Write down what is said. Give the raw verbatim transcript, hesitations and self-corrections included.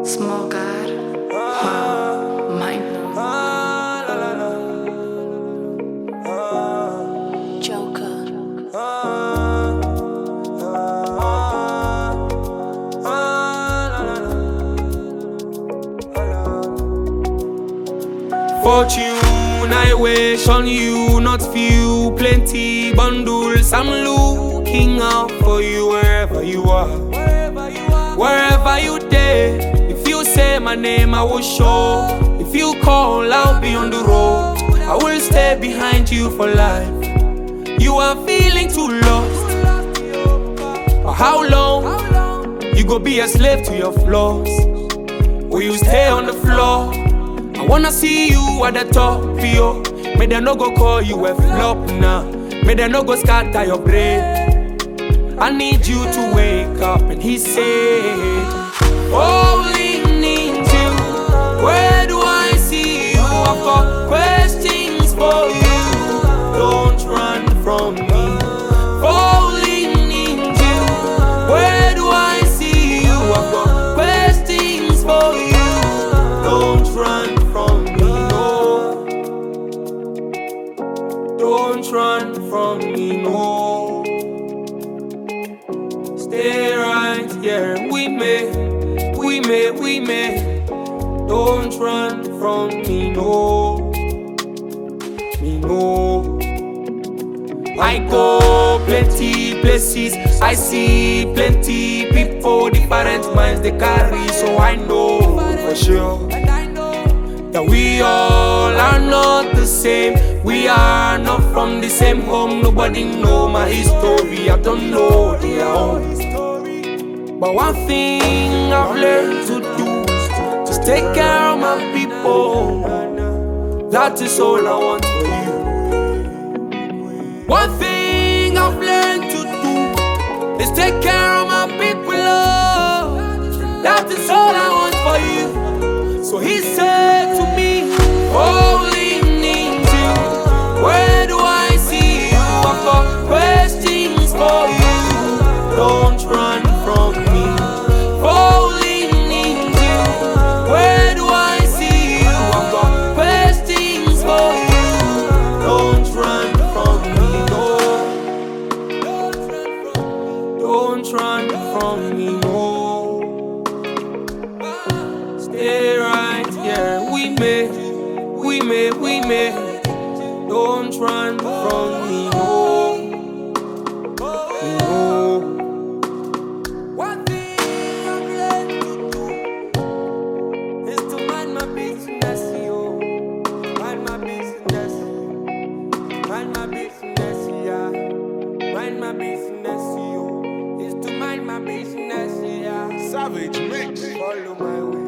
Small God, wow, mind blown. Joker. Fortune, I wish on you, not few, plenty bundles. I'm looking out for you wherever you are. Wherever you dare, if you say my name, I will show. If you call, I'll be on the road. I will stay behind you for life. You are feeling too lost. For how long? You go be a slave to your flaws. Will you stay on the floor? I wanna see you at the top, yo. May they no go call you a flop now. May they no go scatter your brain. I need you to wake up. And he said, falling into you. Where do I see you? I've got questions for you. Don't run from me. Falling into you. Where do I see you? I've got questions for you. Don't run from me, no. Don't run from me, no. Stay right here with me, we may, we may. Don't run from me, no. Me, no. I go plenty places, I see plenty people, different minds they carry, so I know for sure that we all are not the same. We are not from the same home. Nobody know my history, I don't know their own. But one thing I've learned to do, just take care of my people. That is all I want for you. One thing I've learned to do is take care of my people. Oh, that is all I want for you. So he said to me, falling into you. Where do I see you? I've got questions for you. Don't run from me. Falling into you. Where do I see you? I've got questions for you. Don't run from me, no. Don't run from me, no. Stay right here, we may, we may, we may. Don't run from me, no. No. One thing I've learned to do is to mind my business, yo. Mind my business. Mind my business, yeah. Mind my business, yo. Is to mind my business, yeah. Savage mix. Follow my way.